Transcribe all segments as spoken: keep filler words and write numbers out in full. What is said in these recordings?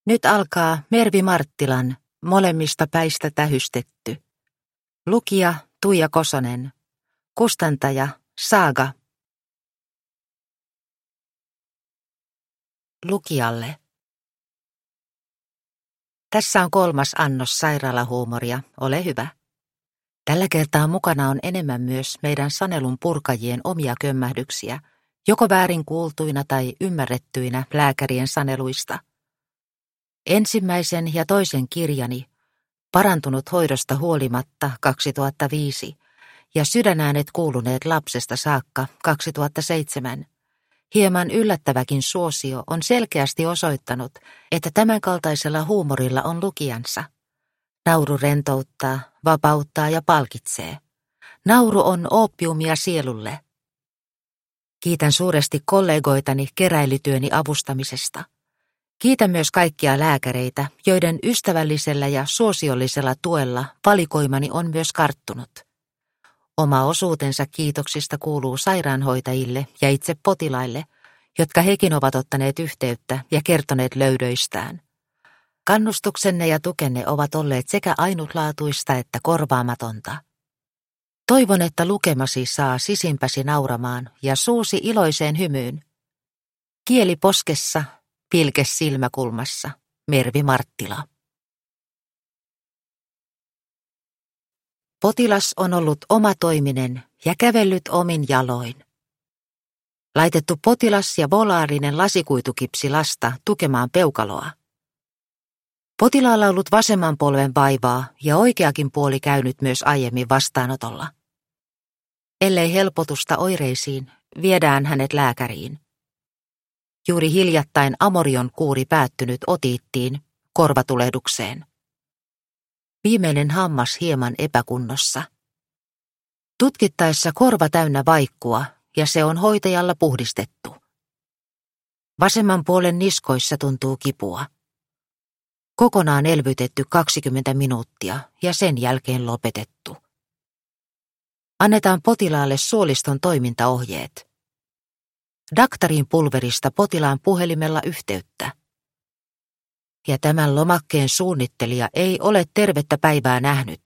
Nyt alkaa Mervi Marttilan Molemmista päistä tähystetty. Lukija Tuija Kosonen. Kustantaja Saaga. Lukijalle. Tässä on kolmas annos sairaalahuumoria, ole hyvä. Tällä kertaa mukana on enemmän myös meidän sanelun purkajien omia kömmähdyksiä, joko väärin kuultuina tai ymmärrettyinä lääkärien saneluista. Ensimmäisen ja toisen kirjani, Parantunut hoidosta huolimatta kaksituhattaviisi ja Sydänäänet kuuluneet lapsesta saakka kaksituhattaseitsemän, hieman yllättäväkin suosio on selkeästi osoittanut, että tämänkaltaisella huumorilla on lukijansa. Nauru rentouttaa, vapauttaa ja palkitsee. Nauru on oopiumia sielulle. Kiitän suuresti kollegoitani keräilytyöni avustamisesta. Kiitän myös kaikkia lääkäreitä, joiden ystävällisellä ja suosiollisella tuella valikoimani on myös karttunut. Oma osuutensa kiitoksista kuuluu sairaanhoitajille ja itse potilaille, jotka hekin ovat ottaneet yhteyttä ja kertoneet löydöistään. Kannustuksenne ja tukenne ovat olleet sekä ainutlaatuista että korvaamatonta. Toivon, että lukemasi saa sisimpäsi nauramaan ja suusi iloiseen hymyyn. Kieli poskessa, pilke silmäkulmassa, Mervi Marttila. Potilas on ollut omatoiminen ja kävellyt omin jaloin. Laitettu potilas ja volaarinen lasikuitukipsi lasta tukemaan peukaloa. Potilaalla ollut vasemman polven vaivaa ja oikeakin puoli käynyt myös aiemmin vastaanotolla. Ellei helpotusta oireisiin, viedään hänet lääkäriin. Juuri hiljattain Amorion kuuri päättynyt otiittiin korvatulehdukseen. Viimeinen hammas hieman epäkunnossa. Tutkittaessa korva täynnä vaikkua ja se on hoitajalla puhdistettu. Vasemman puolen niskoissa tuntuu kipua. Kokonaan elvytetty kaksikymmentä minuuttia ja sen jälkeen lopetettu. Annetaan potilaalle suoliston toimintaohjeet. Daktarin pulverista potilaan puhelimella yhteyttä. Ja tämän lomakkeen suunnittelija ei ole tervettä päivää nähnyt.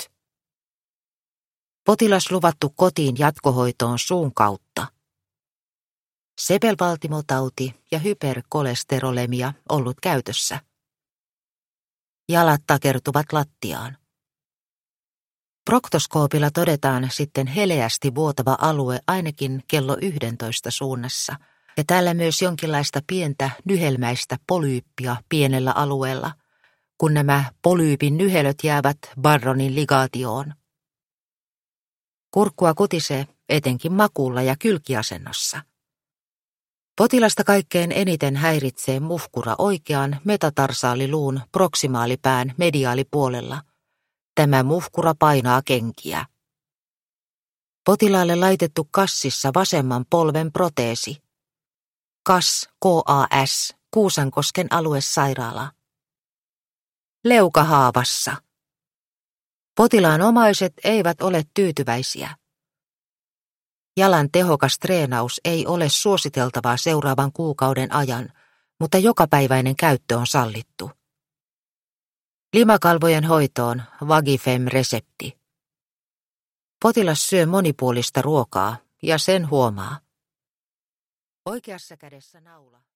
Potilas luvattu kotiin jatkohoitoon suun kautta. Sepelvaltimotauti ja hyperkolesterolemia ollut käytössä. Jalat takertuvat lattiaan. Proktoskoopilla todetaan sitten heleästi vuotava alue ainakin kello yhdentoista suunnassa, ja täällä myös jonkinlaista pientä nyhelmäistä polyyppia pienellä alueella, kun nämä polyypin nyhelöt jäävät Barronin ligaatioon. Kurkkua kutisee etenkin makuulla ja kylkiasennossa. Potilasta kaikkein eniten häiritsee muhkura oikean metatarsaaliluun proksimaalipään mediaalipuolella. Tämä muhkura painaa kenkiä. Potilaalle laitettu kassissa vasemman polven proteesi. Kas K A S, Kuusankosken aluesairaala. Leukahaavassa. Potilaan omaiset eivät ole tyytyväisiä. Jalan tehokas treenaus ei ole suositeltavaa seuraavan kuukauden ajan, mutta jokapäiväinen käyttö on sallittu. Limakalvojen hoitoon Vagifem-resepti. Potilas syö monipuolista ruokaa ja sen huomaa. Oikeassa kädessä naula.